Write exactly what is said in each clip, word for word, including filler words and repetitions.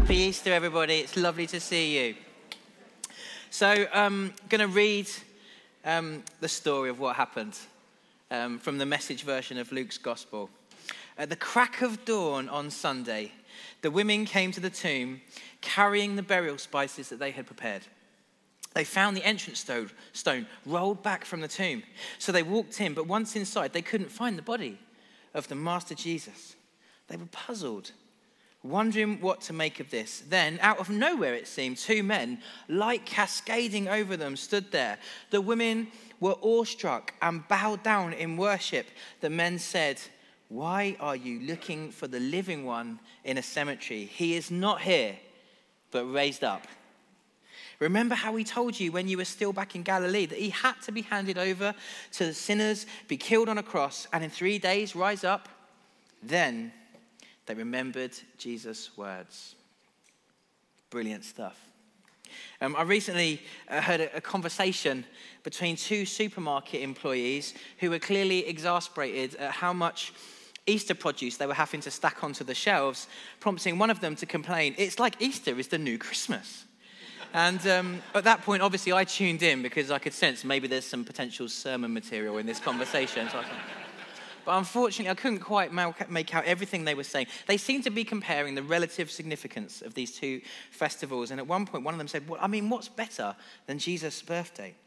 Happy Easter, everybody. It's lovely to see you. So I'm um, going to read um, the story of what happened um, from the Message version of Luke's Gospel. At the crack of dawn on Sunday, the women came to the tomb carrying the burial spices that they had prepared. They found the entrance stone, stone rolled back from the tomb. So they walked in, but once inside, they couldn't find the body of the Master Jesus. They were puzzled, wondering what to make of this. Then, out of nowhere, it seemed, two men, light cascading over them, stood there. The women were awestruck and bowed down in worship. The men said, "Why are you looking for the living one in a cemetery? He is not here, but raised up. Remember how he told you when you were still back in Galilee that he had to be handed over to the sinners, be killed on a cross, and in three days rise up?" Then they remembered Jesus' words. Brilliant stuff. Um, I recently uh, heard a, a conversation between two supermarket employees who were clearly exasperated at how much Easter produce they were having to stack onto the shelves, prompting one of them to complain, "It's like Easter is the new Christmas." And um, at that point, obviously, I tuned in because I could sense maybe there's some potential sermon material in this conversation. So I thought, but unfortunately, I couldn't quite make out everything they were saying. They seemed to be comparing the relative significance of these two festivals. And at one point, one of them said, "Well, I mean, what's better than Jesus' birthday?"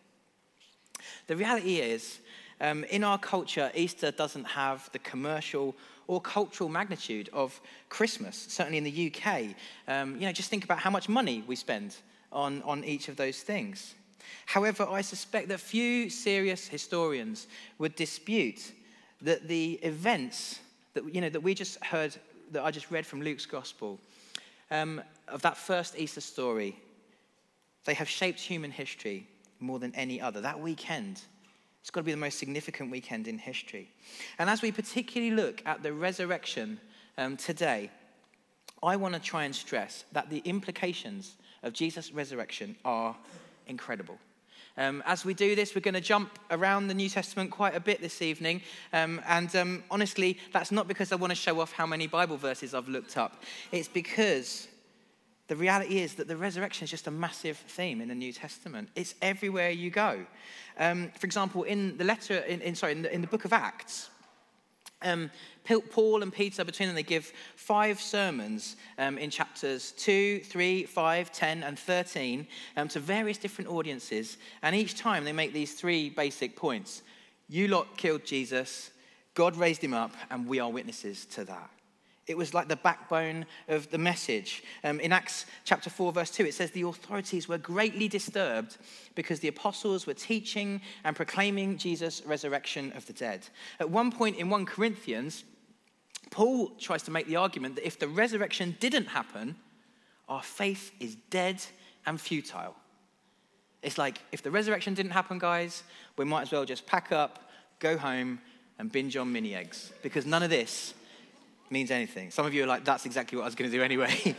The reality is, um, in our culture, Easter doesn't have the commercial or cultural magnitude of Christmas, certainly in the U K. Um, you know, just think about how much money we spend on, on each of those things. However, I suspect that few serious historians would dispute that the events that you know that we just heard, that I just read from Luke's Gospel, um, of that first Easter story, they have shaped human history more than any other. That weekend, it's got to be the most significant weekend in history. And as we particularly look at the resurrection um, today, I want to try and stress that the implications of Jesus' resurrection are incredible. Um, as we do this, we're going to jump around the New Testament quite a bit this evening. Um, and um, honestly, that's not because I want to show off how many Bible verses I've looked up. It's because the reality is that the resurrection is just a massive theme in the New Testament. It's everywhere you go. Um, for example, in the letter, in, in sorry, in the, in the book of Acts, Um, Paul and Peter, between them, they give five sermons um, in chapters two, three, five, ten, and thirteen um, to various different audiences. And each time they make these three basic points. You lot killed Jesus, God raised him up, and we are witnesses to that. It was like the backbone of the message. Um, in Acts chapter four, verse two, it says the authorities were greatly disturbed because the apostles were teaching and proclaiming Jesus' resurrection of the dead. At one point in First Corinthians, Paul tries to make the argument that if the resurrection didn't happen, our faith is dead and futile. It's like, if the resurrection didn't happen, guys, we might as well just pack up, go home, and binge on mini eggs, because none of this means anything. Some of you are like, that's exactly what I was going to do anyway.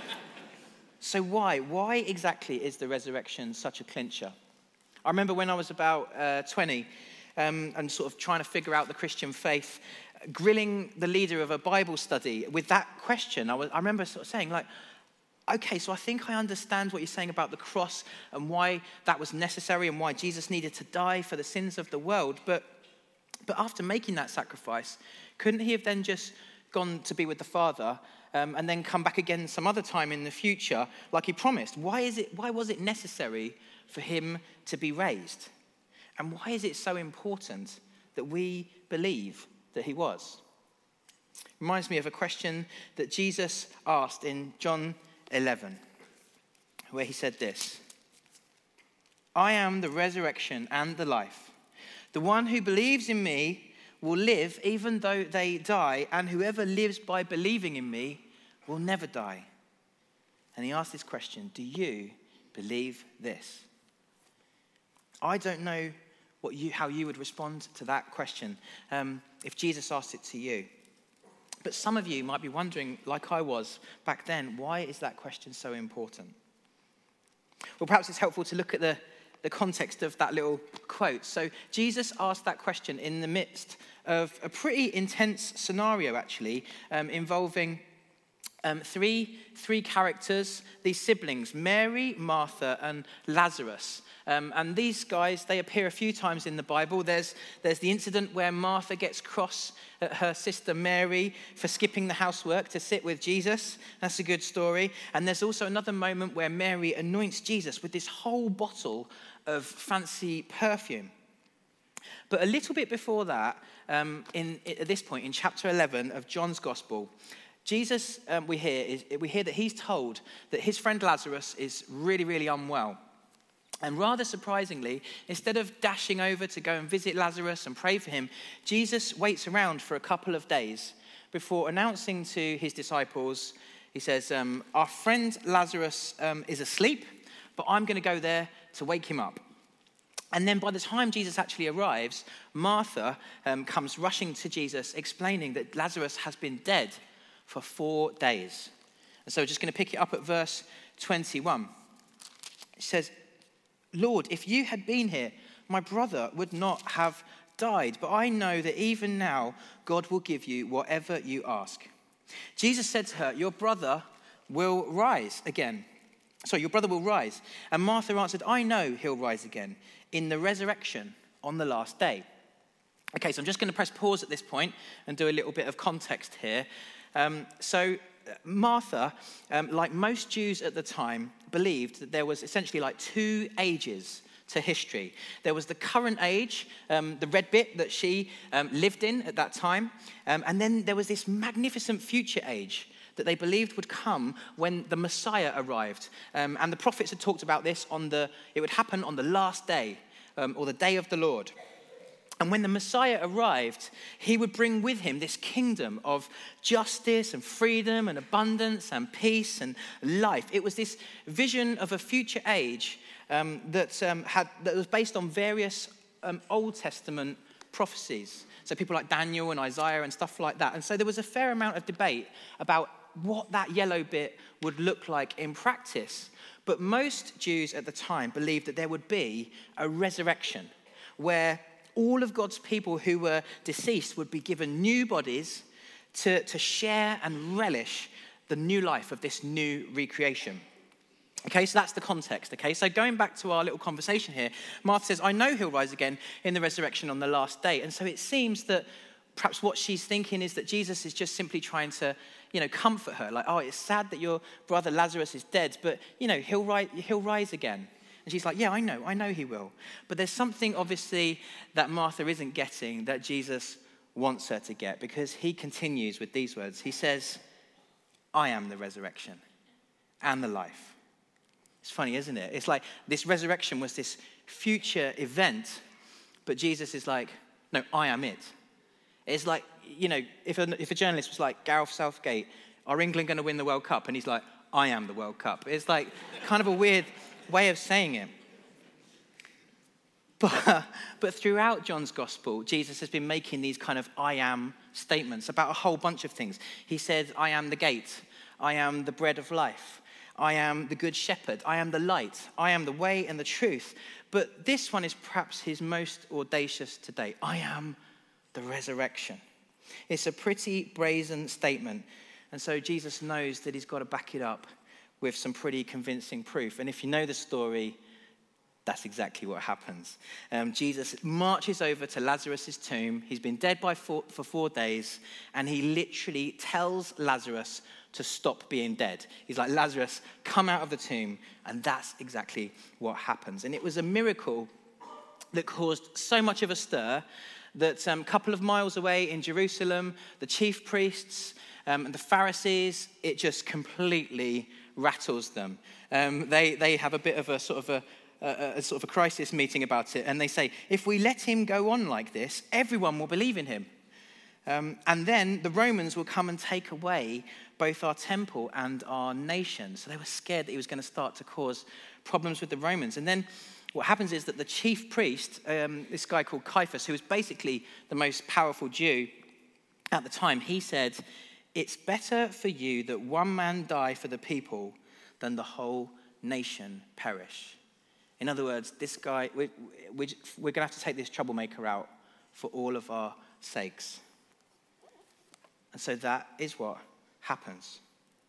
So why? Why exactly is the resurrection such a clincher? I remember when I was about uh, twenty um, and sort of trying to figure out the Christian faith, grilling the leader of a Bible study with that question. I, was, I remember sort of saying, like, okay, so I think I understand what you're saying about the cross and why that was necessary and why Jesus needed to die for the sins of the world. But, but after making that sacrifice, couldn't he have then just gone to be with the Father um, and then come back again some other time in the future like he promised? Why is it? Why was it necessary for him to be raised? And why is it so important that we believe that he was? Reminds me of a question that Jesus asked in John eleven, where he said this: "I am the resurrection and the life. The one who believes in me will live even though they die, and whoever lives by believing in me will never die." And he asked this question: do you believe this? I don't know what you, how you would respond to that question um, if Jesus asked it to you. But some of you might be wondering, like I was back then, why is that question so important? Well, perhaps it's helpful to look at the, the context of that little quote. So Jesus asked that question in the midst of a pretty intense scenario, actually, um, involving um, three, three characters, these siblings, Mary, Martha, and Lazarus. Um, and these guys, they appear a few times in the Bible. There's, there's the incident where Martha gets cross at her sister Mary for skipping the housework to sit with Jesus. That's a good story. And there's also another moment where Mary anoints Jesus with this whole bottle of fancy perfume. But a little bit before that, um, in, at this point in chapter eleven of John's Gospel, Jesus, um, we hear, is, we hear that he's told that his friend Lazarus is really, really unwell. And rather surprisingly, instead of dashing over to go and visit Lazarus and pray for him, Jesus waits around for a couple of days before announcing to his disciples, he says, um, our friend Lazarus um, is asleep, but I'm going to go there to wake him up. And then by the time Jesus actually arrives, Martha um, comes rushing to Jesus, explaining that Lazarus has been dead for four days. And so we're just going to pick it up at verse twenty-one. It says, Lord, if you had been here, my brother would not have died. But I know that even now, God will give you whatever you ask. Jesus said to her, your brother will rise again. Sorry, your brother will rise. And Martha answered, I know he'll rise again in the resurrection on the last day. Okay, so I'm just going to press pause at this point and do a little bit of context here. Um, so Martha, um, like most Jews at the time, believed that there was essentially like two ages to history. There was the current age, um, the red bit that she um, lived in at that time, um, and then there was this magnificent future age that they believed would come when the Messiah arrived. Um, and the prophets had talked about this on the, it would happen on the last day, um, or the day of the Lord. And when the Messiah arrived, he would bring with him this kingdom of justice and freedom and abundance and peace and life. It was this vision of a future age um, that, um, had, that was based on various um, Old Testament prophecies. So people like Daniel and Isaiah and stuff like that. And so there was a fair amount of debate about what that yellow bit would look like in practice. But most Jews at the time believed that there would be a resurrection where all of God's people who were deceased would be given new bodies to, to share and relish the new life of this new recreation. Okay, so that's the context, okay? So going back to our little conversation here, Martha says, I know he'll rise again in the resurrection on the last day. And so it seems that perhaps what she's thinking is that Jesus is just simply trying to, you know, comfort her. Like, oh, it's sad that your brother Lazarus is dead, but, you know, he'll rise, he'll rise again. And she's like, yeah, I know, I know he will. But there's something obviously that Martha isn't getting that Jesus wants her to get, because he continues with these words. He says, I am the resurrection and the life. It's funny, isn't it? It's like this resurrection was this future event, but Jesus is like, no, I am it. It's like, you know, if a, if a journalist was like, Gareth Southgate, are England going to win the World Cup? And he's like, I am the World Cup. It's like kind of a weird way of saying it. But, but throughout John's Gospel, Jesus has been making these kind of I am statements about a whole bunch of things. He said, I am the gate. I am the bread of life. I am the good shepherd. I am the light. I am the way and the truth. But this one is perhaps his most audacious to date. I am the resurrection. It's a pretty brazen statement. And so Jesus knows that he's got to back it up with some pretty convincing proof. And if you know the story, that's exactly what happens. Um, Jesus marches over to Lazarus' tomb. He's been dead by four, for four days, and he literally tells Lazarus to stop being dead. He's like, Lazarus, come out of the tomb. And that's exactly what happens. And it was a miracle that caused so much of a stir that a um, couple of miles away in Jerusalem, the chief priests um, and the Pharisees, it just completely rattles them. Um, they they have a bit of a sort of a, a, a sort of a crisis meeting about it, and they say, if we let him go on like this, everyone will believe in him. Um, and then the Romans will come and take away both our temple and our nation. So they were scared that he was going to start to cause problems with the Romans. And then what happens is that the chief priest, um, this guy called Caiaphas, who was basically the most powerful Jew at the time, he said, it's better for you that one man die for the people than the whole nation perish. In other words, this guy, we, we, we're going to have to take this troublemaker out for all of our sakes. And so that is what happens.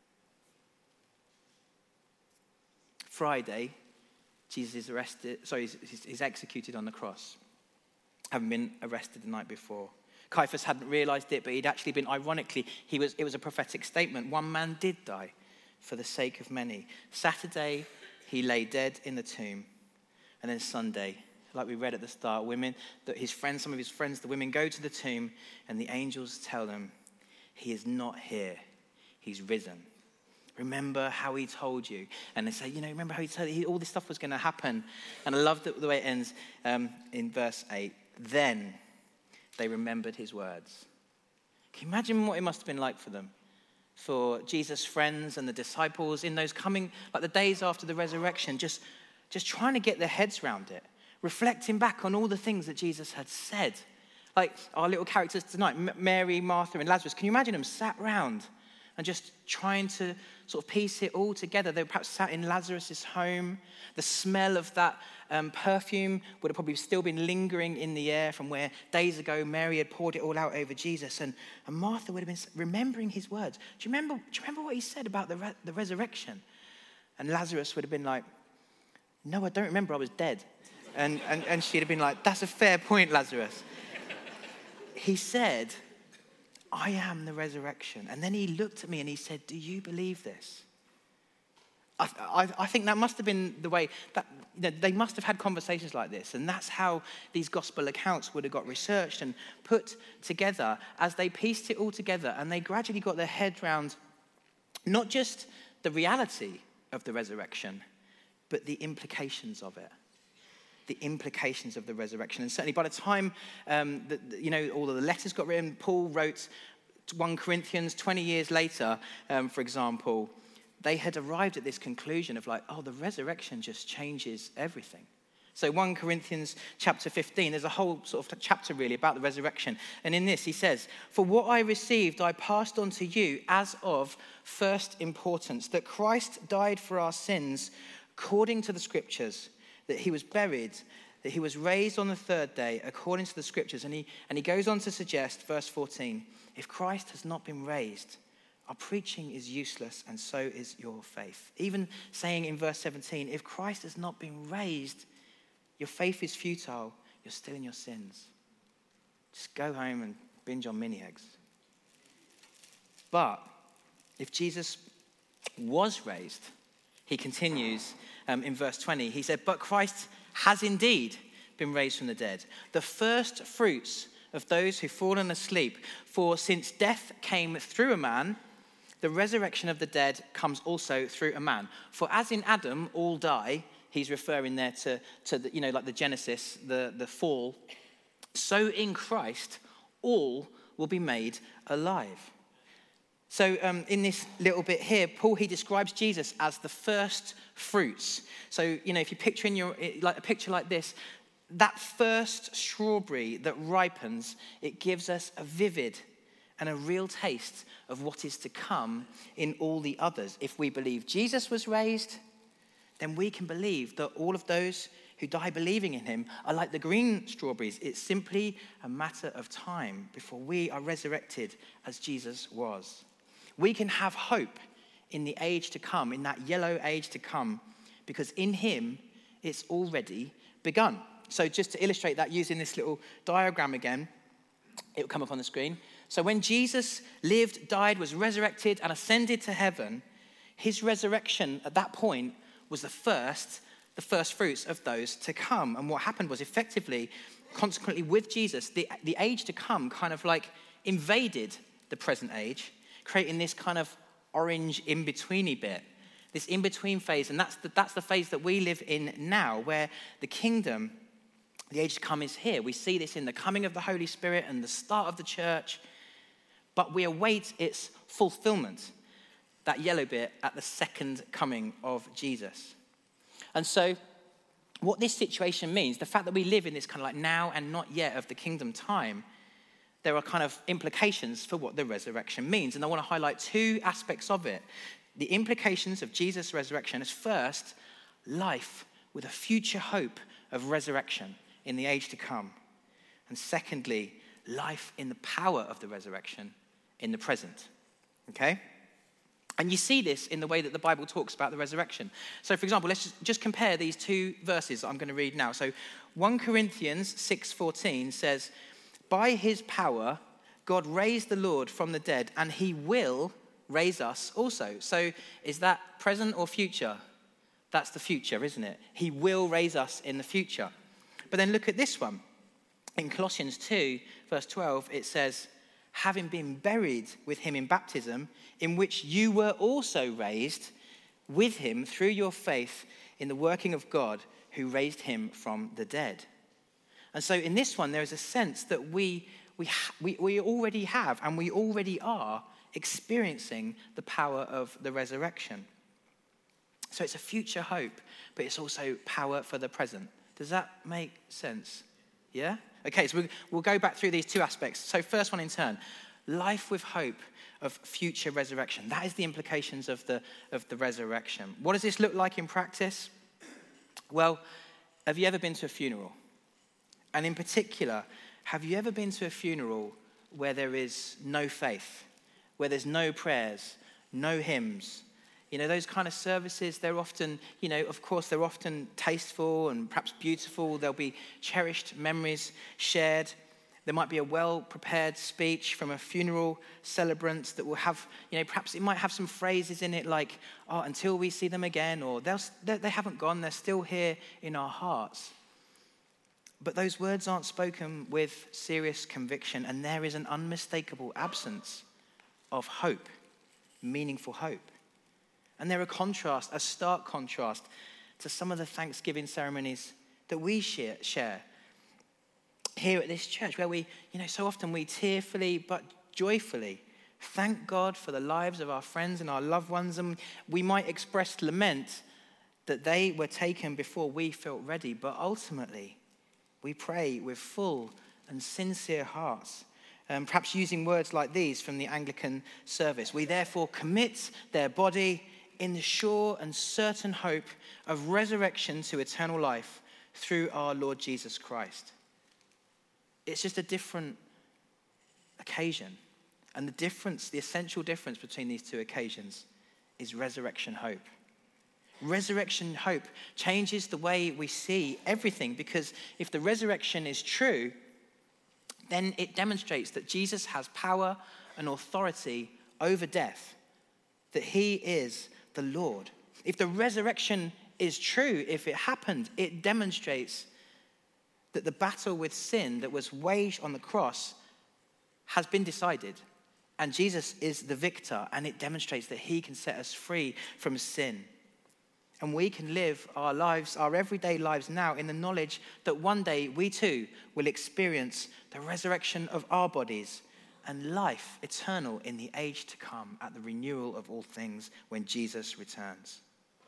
Friday, Jesus is arrested, sorry, he's, he's, he's executed on the cross, having been arrested the night before. Caiaphas hadn't realized it, but he'd actually been, ironically, he was, it was a prophetic statement. One man did die for the sake of many. Saturday, he lay dead in the tomb. And then Sunday, like we read at the start, women, that his friends, some of his friends, the women go to the tomb, and the angels tell them, he is not here, he's risen. Remember how he told you. And they say, you know, remember how he told you all this stuff was going to happen. And I love the, the way it ends um, in verse eight. Then they remembered his words. Can you imagine what it must have been like for them? For Jesus' friends and the disciples in those coming, like the days after the resurrection, just, just trying to get their heads around it. Reflecting back on all the things that Jesus had said. Like our little characters tonight, Mary, Martha, and Lazarus. Can you imagine them sat round and just trying to sort of piece it all together? They were perhaps sat in Lazarus' home. The smell of that um, perfume would have probably still been lingering in the air from where days ago Mary had poured it all out over Jesus. And, and Martha would have been remembering his words. Do you remember, do you remember what he said about the, re- the resurrection? And Lazarus would have been like, no, I don't remember, I was dead. And, and, and she'd have been like, that's a fair point, Lazarus. He said, I am the resurrection. And then he looked at me and he said, do you believe this? I, I, I think that must have been the way, that you know, they must have had conversations like this. And that's how these gospel accounts would have got researched and put together as they pieced it all together. And they gradually got their head round not just the reality of the resurrection, but the implications of it. The implications of the resurrection. And certainly by the time, um, the, the, you know, all of the letters got written, Paul wrote First Corinthians twenty years later, um, for example, they had arrived at this conclusion of like, oh, the resurrection just changes everything. So First Corinthians chapter fifteen, there's a whole sort of chapter really about the resurrection. And in this he says, for what I received, I passed on to you as of first importance, that Christ died for our sins according to the scriptures, that he was buried, that he was raised on the third day according to the scriptures. And he, and he goes on to suggest, verse fourteen, if Christ has not been raised, our preaching is useless and so is your faith. Even saying in verse seventeen, if Christ has not been raised, your faith is futile, you're still in your sins. Just go home and binge on mini eggs. But if Jesus was raised, he continues um, in verse twenty. He said, but Christ has indeed been raised from the dead, the first fruits of those who've fallen asleep. For since death came through a man, the resurrection of the dead comes also through a man. For as in Adam all die, he's referring there to, to the, you know, like the Genesis, the, the fall, so in Christ all will be made alive. So um, in this little bit here, Paul, he describes Jesus as the first fruits. So, you know, if you picture in your, like a picture like this, that first strawberry that ripens, it gives us a vivid and a real taste of what is to come in all the others. If we believe Jesus was raised, then we can believe that all of those who die believing in him are like the green strawberries. It's simply a matter of time before we are resurrected as Jesus was. We can have hope in the age to come, in that yellow age to come, because in him it's already begun. So just to illustrate that using this little diagram again, it will come up on the screen. So when Jesus lived, died, was resurrected and ascended to heaven, his resurrection at that point was the first, the first fruits of those to come. And what happened was effectively, consequently with Jesus, the, the age to come kind of like invaded the present age, creating this kind of orange in-betweeny bit, this in-between phase. And that's the, that's the phase that we live in now, where the kingdom, the age to come is here. We see this in the coming of the Holy Spirit and the start of the church, but we await its fulfillment, that yellow bit, at the second coming of Jesus. And so what this situation means, the fact that we live in this kind of like now and not yet of the kingdom time, there are kind of implications for what the resurrection means. And I want to highlight two aspects of it. The implications of Jesus' resurrection is first, life with a future hope of resurrection in the age to come. And secondly, life in the power of the resurrection in the present. Okay? And you see this in the way that the Bible talks about the resurrection. So, for example, let's just, just compare these two verses that I'm going to read now. So, First Corinthians six fourteen says, "By his power, God raised the Lord from the dead, and he will raise us also." So, is that present or future? That's the future, isn't it? He will raise us in the future. But then look at this one. In Colossians two, verse twelve, it says, "Having been buried with him in baptism, in which you were also raised with him through your faith in the working of God who raised him from the dead." And so in this one, there is a sense that we, we, we, we already have and we already are experiencing the power of the resurrection. So it's a future hope, but it's also power for the present. Does that make sense? Yeah? Okay, so we'll go back through these two aspects. So first one in turn, life with hope of future resurrection. That is the implications of the, of the resurrection. What does this look like in practice? Well, have you ever been to a funeral? And in particular, have you ever been to a funeral where there is no faith, where there's no prayers, no hymns? You know, those kind of services, they're often, you know, of course, they're often tasteful and perhaps beautiful. There'll be cherished memories shared. There might be a well-prepared speech from a funeral celebrant that will have, you know, perhaps it might have some phrases in it like, "Oh, until we see them again," or they'll, they haven't gone, they're still here in our hearts. But those words aren't spoken with serious conviction, and there is an unmistakable absence of hope, meaningful hope. And they're a contrast, a stark contrast to some of the Thanksgiving ceremonies that we share, share here at this church, where we, you know, so often we tearfully but joyfully thank God for the lives of our friends and our loved ones, and we might express lament that they were taken before we felt ready, but ultimately we pray with full and sincere hearts. Um, perhaps using words like these from the Anglican service. "We therefore commit their body in the sure and certain hope of resurrection to eternal life through our Lord Jesus Christ." It's just a different occasion. And the difference, the essential difference between these two occasions is resurrection hope. Resurrection hope changes the way we see everything, because if the resurrection is true, then it demonstrates that Jesus has power and authority over death, that he is the Lord. If the resurrection is true, if it happened, it demonstrates that the battle with sin that was waged on the cross has been decided, and Jesus is the victor, and it demonstrates that he can set us free from sin. And we can live our lives, our everyday lives now, in the knowledge that one day we too will experience the resurrection of our bodies and life eternal in the age to come at the renewal of all things when Jesus returns.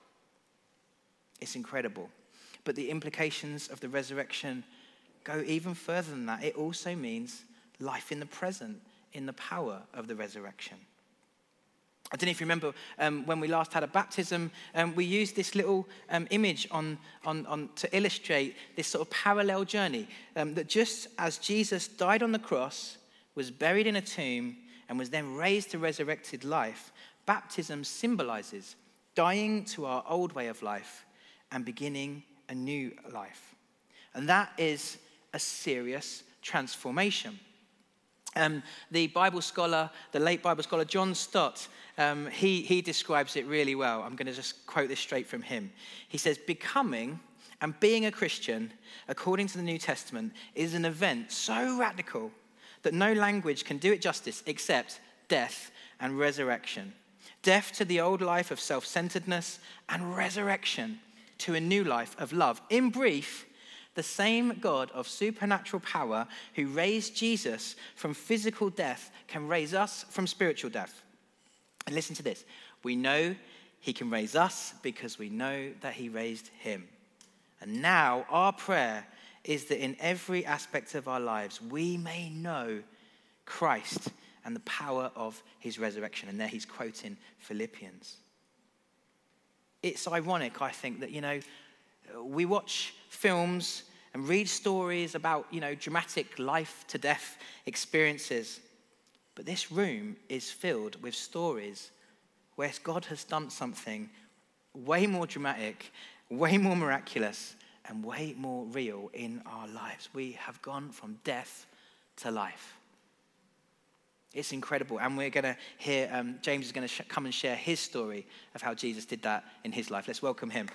It's incredible. But the implications of the resurrection go even further than that. It also means life in the present, in the power of the resurrection. I don't know if you remember um, when we last had a baptism, um, we used this little um, image on, on, on to illustrate this sort of parallel journey, um, that just as Jesus died on the cross, was buried in a tomb, and was then raised to resurrected life, baptism symbolizes dying to our old way of life and beginning a new life. And that is a serious transformation. Um, the Bible scholar, the late Bible scholar John Stott, um, he, he describes it really well. I'm going to just quote this straight from him. He says, "Becoming and being a Christian, according to the New Testament, is an event so radical that no language can do it justice except death and resurrection. Death to the old life of self-centeredness and resurrection to a new life of love. In brief, the same God of supernatural power who raised Jesus from physical death can raise us from spiritual death." And listen to this. "We know he can raise us because we know that he raised him. And now our prayer is that in every aspect of our lives, we may know Christ and the power of his resurrection." And there he's quoting Philippians. It's ironic, I think, that, you know, we watch films and read stories about, you know, dramatic life-to-death experiences. But this room is filled with stories where God has done something way more dramatic, way more miraculous, and way more real in our lives. We have gone from death to life. It's incredible. And we're going to hear, um, James is going to sh- come and share his story of how Jesus did that in his life. Let's welcome him.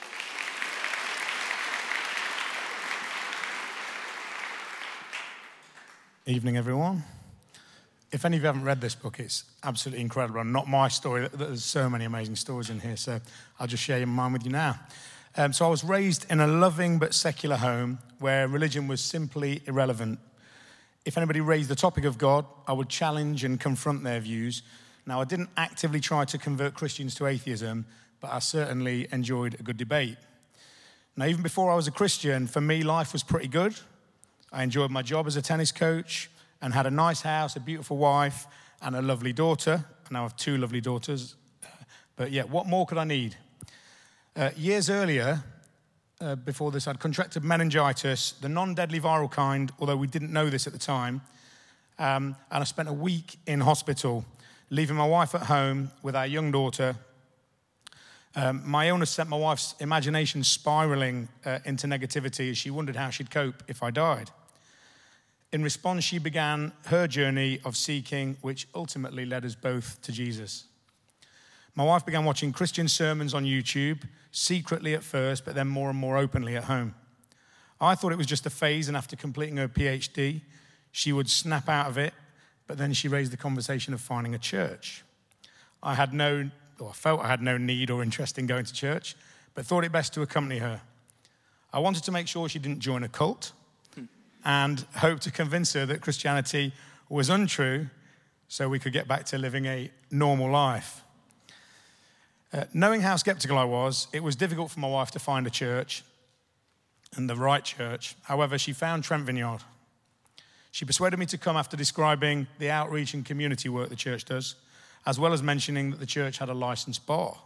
Evening, everyone. If any of you haven't read this book, it's absolutely incredible. And not my story. There's so many amazing stories in here, so I'll just share mine with you now. Um, so I was raised in a loving but secular home where religion was simply irrelevant. If anybody raised the topic of God, I would challenge and confront their views. Now, I didn't actively try to convert Christians to atheism, but I certainly enjoyed a good debate. Now, even before I was a Christian, for me, life was pretty good. I enjoyed my job as a tennis coach and had a nice house, a beautiful wife, and a lovely daughter. I now have two lovely daughters. But yeah, what more could I need? Uh, years earlier, uh, before this, I'd contracted meningitis, the non-deadly viral kind, although we didn't know this at the time. Um, and I spent a week in hospital, leaving my wife at home with our young daughter. Um, my illness sent my wife's imagination spiraling uh, into negativity as she wondered how she'd cope if I died. In response, she began her journey of seeking, which ultimately led us both to Jesus. My wife began watching Christian sermons on YouTube, secretly at first, but then more and more openly at home. I thought it was just a phase, and after completing her PhD, she would snap out of it, but then she raised the conversation of finding a church. I had no, or I felt I had no need or interest in going to church, but thought it best to accompany her. I wanted to make sure she didn't join a cult, and hoped to convince her that Christianity was untrue so we could get back to living a normal life. Uh, knowing how skeptical I was, it was difficult for my wife to find a church, and the right church. However, she found Trent Vineyard. She persuaded me to come after describing the outreach and community work the church does, as well as mentioning that the church had a licensed bar.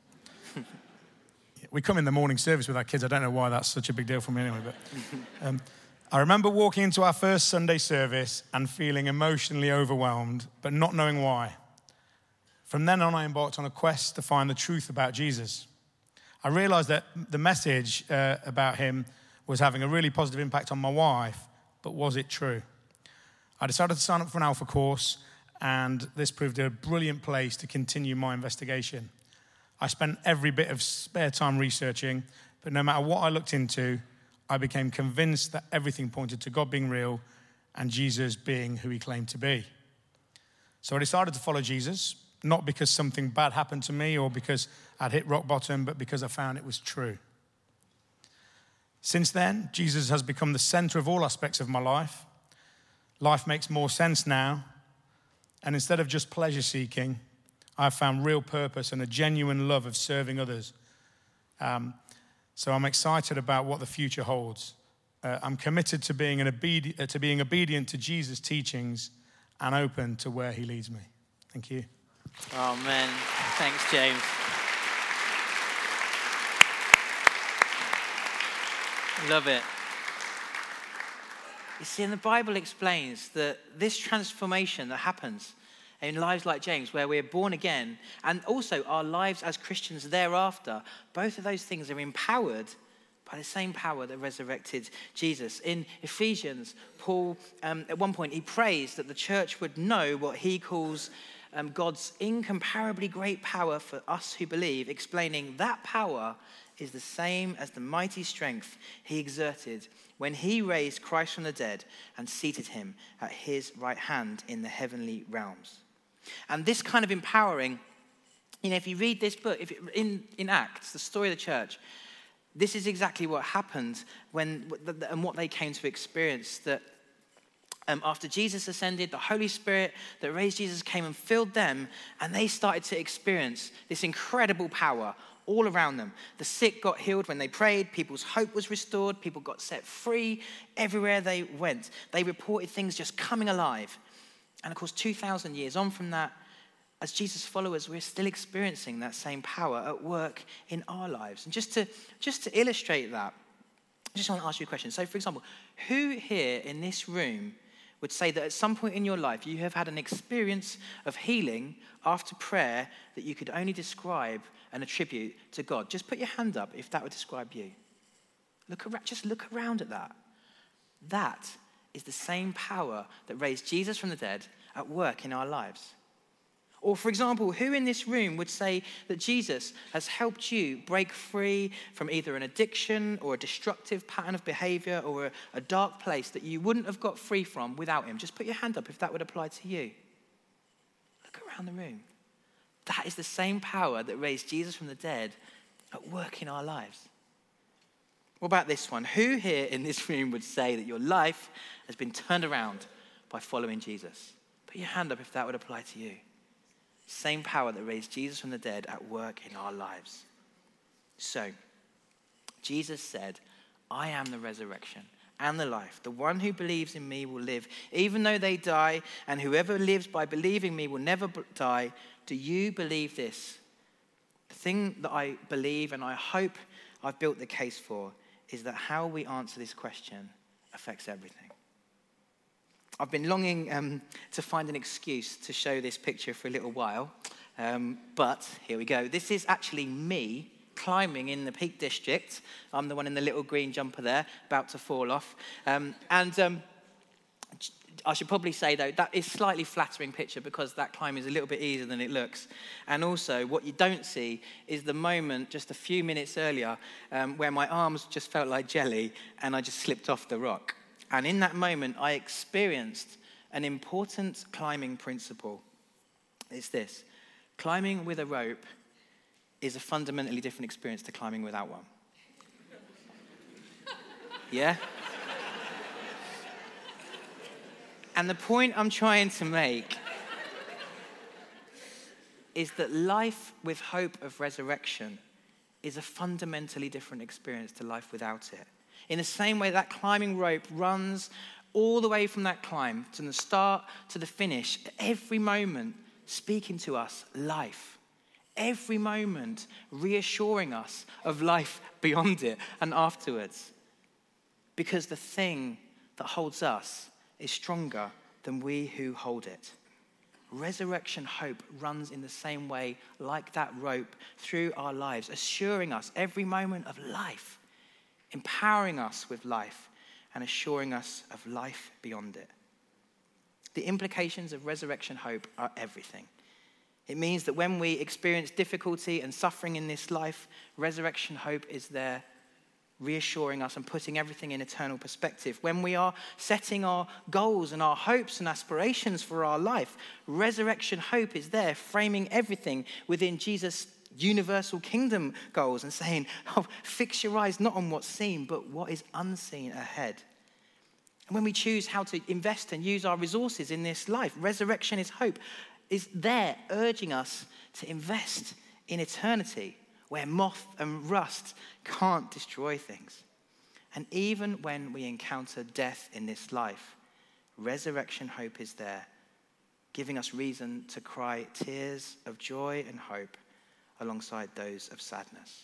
We come in the morning service with our kids. I don't know why that's such a big deal for me anyway, but... Um, I remember walking into our first Sunday service and feeling emotionally overwhelmed, but not knowing why. From then on, I embarked on a quest to find the truth about Jesus. I realized that the message uh, about him was having a really positive impact on my wife, but was it true? I decided to sign up for an Alpha course, and this proved a brilliant place to continue my investigation. I spent every bit of spare time researching, but no matter what I looked into, I became convinced that everything pointed to God being real and Jesus being who he claimed to be. So I decided to follow Jesus, not because something bad happened to me or because I'd hit rock bottom, but because I found it was true. Since then, Jesus has become the center of all aspects of my life. Life makes more sense now, and instead of just pleasure seeking, I've found real purpose and a genuine love of serving others. Um, So I'm excited about what the future holds. Uh, I'm committed to being, an obedi- uh, to being obedient to Jesus' teachings and open to where he leads me. Thank you. Oh, man. Thanks, James. Love it. You see, and the Bible explains that this transformation that happens in lives like James, where we're born again, and also our lives as Christians thereafter, both of those things are empowered by the same power that resurrected Jesus. In Ephesians, Paul, um, at one point, he prays that the church would know what he calls um, God's incomparably great power for us who believe, explaining that power is the same as the mighty strength he exerted when he raised Christ from the dead and seated him at his right hand in the heavenly realms. And this kind of empowering, you know, if you read this book, if it, in, in Acts, the story of the church, this is exactly what happened when and what they came to experience. That um, after Jesus ascended, the Holy Spirit that raised Jesus came and filled them, and they started to experience this incredible power all around them. The sick got healed when they prayed. People's hope was restored. People got set free everywhere they went. They reported things just coming alive. And of course, two thousand years on from that, as Jesus followers, we're still experiencing that same power at work in our lives. And just to, just to illustrate that, I just want to ask you a question. So, for example, who here in this room would say that at some point in your life, you have had an experience of healing after prayer that you could only describe and attribute to God. Just put your hand up if that would describe you. Look around, just look around at that. That is the same power that raised Jesus from the dead at work in our lives. Or, for example, who in this room would say that Jesus has helped you break free from either an addiction or a destructive pattern of behavior or a, a dark place that you wouldn't have got free from without him? Just put your hand up if that would apply to you. Look around the room. That is the same power that raised Jesus from the dead at work in our lives. What about this one? Who here in this room would say that your life has been turned around by following Jesus? Put your hand up if that would apply to you. Same power that raised Jesus from the dead at work in our lives. So, Jesus said, I am the resurrection and the life. The one who believes in me will live, even though they die, and whoever lives by believing me will never die. Do you believe this? The thing that I believe and I hope I've built the case for is that how we answer this question affects everything. I've been longing um, to find an excuse to show this picture for a little while, um, but here we go. This is actually me climbing in the Peak District. I'm the one in the little green jumper there, about to fall off. Um, and um, I should probably say, though, that is a slightly flattering picture because that climb is a little bit easier than it looks. And also, what you don't see is the moment just a few minutes earlier um, where my arms just felt like jelly and I just slipped off the rock. And in that moment, I experienced an important climbing principle. It's this. Climbing with a rope is a fundamentally different experience to climbing without one. Yeah? And the point I'm trying to make is that life with hope of resurrection is a fundamentally different experience to life without it. In the same way that climbing rope runs all the way from that climb to the start to the finish, every moment speaking to us life. Every moment reassuring us of life beyond it and afterwards. Because the thing that holds us is stronger than we who hold it. Resurrection hope runs in the same way like that rope through our lives, assuring us every moment of life. Empowering us with life and assuring us of life beyond it. The implications of resurrection hope are everything. It means that when we experience difficulty and suffering in this life, resurrection hope is there reassuring us and putting everything in eternal perspective. When we are setting our goals and our hopes and aspirations for our life, resurrection hope is there framing everything within Jesus' universal kingdom goals and saying, oh, fix your eyes not on what's seen, but what is unseen ahead. And when we choose how to invest and use our resources in this life, resurrection is hope, is there urging us to invest in eternity where moth and rust can't destroy things. And even when we encounter death in this life, resurrection hope is there, giving us reason to cry tears of joy and hope alongside those of sadness.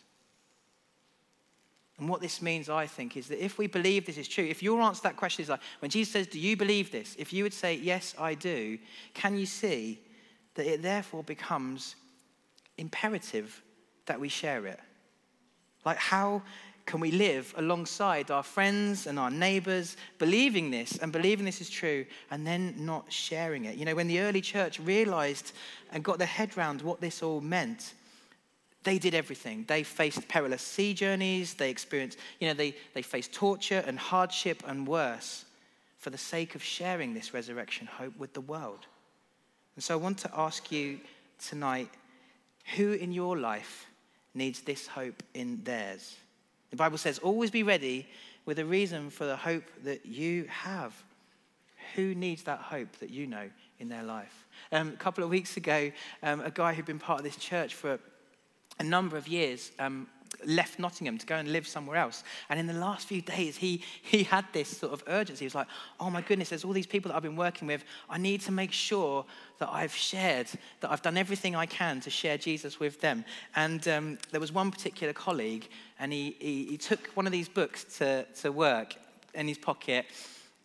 And what this means, I think, is that if we believe this is true, if your answer to that question is like, when Jesus says, do you believe this? If you would say, yes, I do, can you see that it therefore becomes imperative that we share it? Like, how can we live alongside our friends and our neighbors, believing this and believing this is true, and then not sharing it? You know, when the early church realized and got their head around what this all meant, they did everything. They faced perilous sea journeys. They experienced, you know, they, they faced torture and hardship and worse for the sake of sharing this resurrection hope with the world. And so I want to ask you tonight, who in your life needs this hope in theirs? The Bible says, always be ready with a reason for the hope that you have. Who needs that hope that you know in their life? Um, a couple of weeks ago, um, a guy who'd been part of this church for a number of years um, left Nottingham to go and live somewhere else. And in the last few days, he he had this sort of urgency. He was like, oh my goodness, there's all these people that I've been working with. I need to make sure that I've shared, that I've done everything I can to share Jesus with them. And um, there was one particular colleague, and he, he, he took one of these books to, to work in his pocket.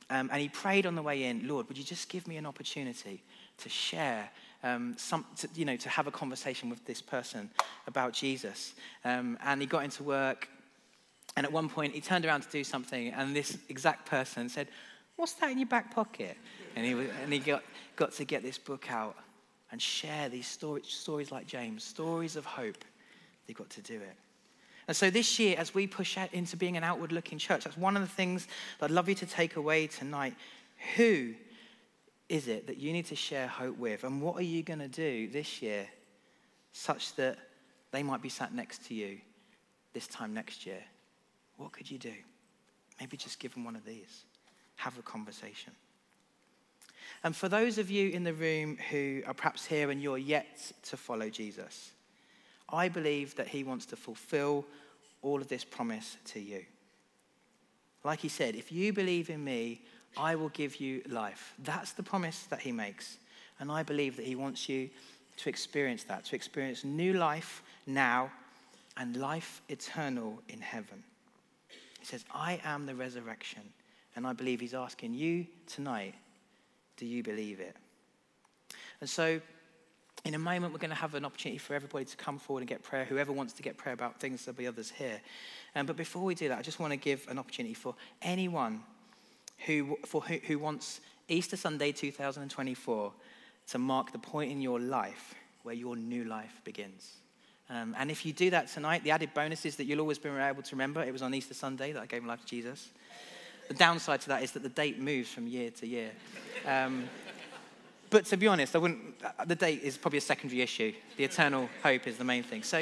Um, and he prayed on the way in, Lord, would you just give me an opportunity to share, um, some, to, you know, to have a conversation with this person about Jesus. Um, and he got into work, and at one point he turned around to do something, and this exact person said, what's that in your back pocket? And he, was, and he got, got to get this book out and share these stories, stories like James, stories of hope. They got to do it. And so this year, as we push out into being an outward-looking church, that's one of the things that I'd love you to take away tonight. Who is it that you need to share hope with? And what are you going to do this year such that they might be sat next to you this time next year? What could you do? Maybe just give them one of these. Have a conversation. And for those of you in the room who are perhaps here and you're yet to follow Jesus, I believe that he wants to fulfill all of this promise to you. Like he said, if you believe in me, I will give you life. That's the promise that he makes. And I believe that he wants you to experience that, to experience new life now and life eternal in heaven. He says, I am the resurrection. And I believe he's asking you tonight, do you believe it? And so, in a moment, we're going to have an opportunity for everybody to come forward and get prayer. Whoever wants to get prayer about things, there'll be others here. Um, but before we do that, I just want to give an opportunity for anyone who, for who, who wants Easter Sunday two thousand twenty-four to mark the point in your life where your new life begins. Um, and if you do that tonight, the added bonus is that you'll always be able to remember it was on Easter Sunday that I gave my life to Jesus. The downside to that is that the date moves from year to year. Um, But to be honest, I wouldn't. The date is probably a secondary issue. The eternal hope is the main thing. So,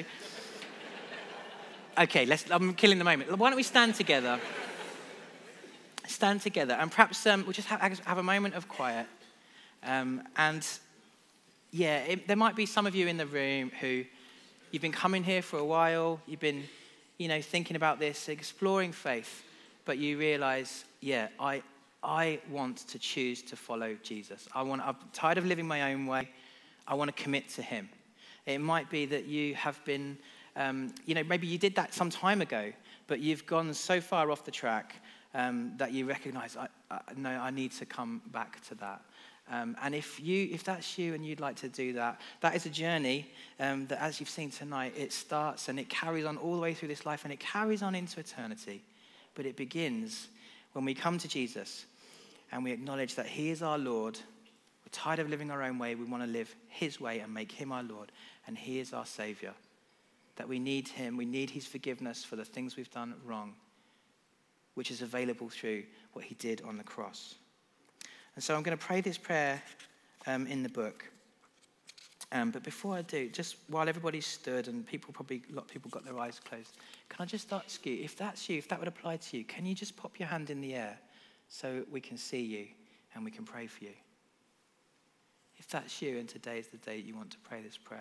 okay, let's. I'm killing the moment. Why don't we stand together? Stand together, and perhaps um, we'll just have, have a moment of quiet. Um, and yeah, it, there might be some of you in the room who you've been coming here for a while. You've been, you know, thinking about this, exploring faith, but you realise, yeah, I. I want to choose to follow Jesus. I want, I'm tired of living my own way. I want to commit to him. It might be that you have been, um, you know, maybe you did that some time ago, but you've gone so far off the track um, that you recognize, I, I, no, I need to come back to that. Um, and if you, if that's you and you'd like to do that, that is a journey um, that, as you've seen tonight, it starts and it carries on all the way through this life and it carries on into eternity. But it begins when we come to Jesus and we acknowledge that he is our Lord. We're tired of living our own way. We want to live his way and make him our Lord. And he is our Savior. That we need him. We need his forgiveness for the things we've done wrong, which is available through what he did on the cross. And so I'm going to pray this prayer um, in the book. Um, but before I do, just while everybody stood and people probably, a lot of people got their eyes closed, can I just ask you, if that's you, if that would apply to you, can you just pop your hand in the air so we can see you and we can pray for you? If that's you and today is the day you want to pray this prayer.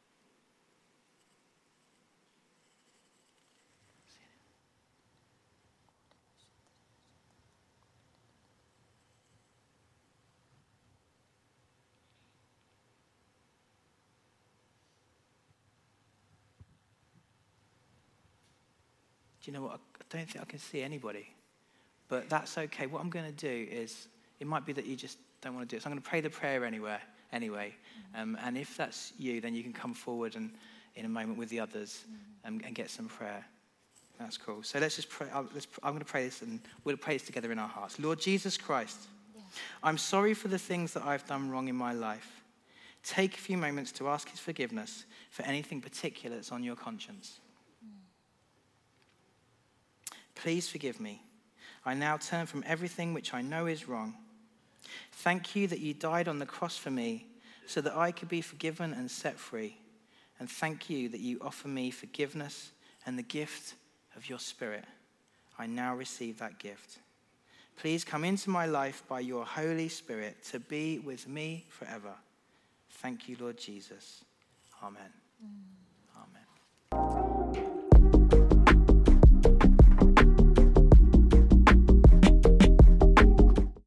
Do you know what? I don't think I can see anybody. But that's okay. What I'm going to do is, it might be that you just don't want to do it. So I'm going to pray the prayer anywhere, anyway. Um, and if that's you, then you can come forward and in a moment with the others and, and get some prayer. That's cool. So let's just pray. I'll, let's, I'm going to pray this and we'll pray this together in our hearts. Lord Jesus Christ, yeah. I'm sorry for the things that I've done wrong in my life. Take a few moments to ask his forgiveness for anything particular that's on your conscience. Please forgive me. I now turn from everything which I know is wrong. Thank you that you died on the cross for me so that I could be forgiven and set free. And thank you that you offer me forgiveness and the gift of your Spirit. I now receive that gift. Please come into my life by your Holy Spirit to be with me forever. Thank you, Lord Jesus. Amen. Mm.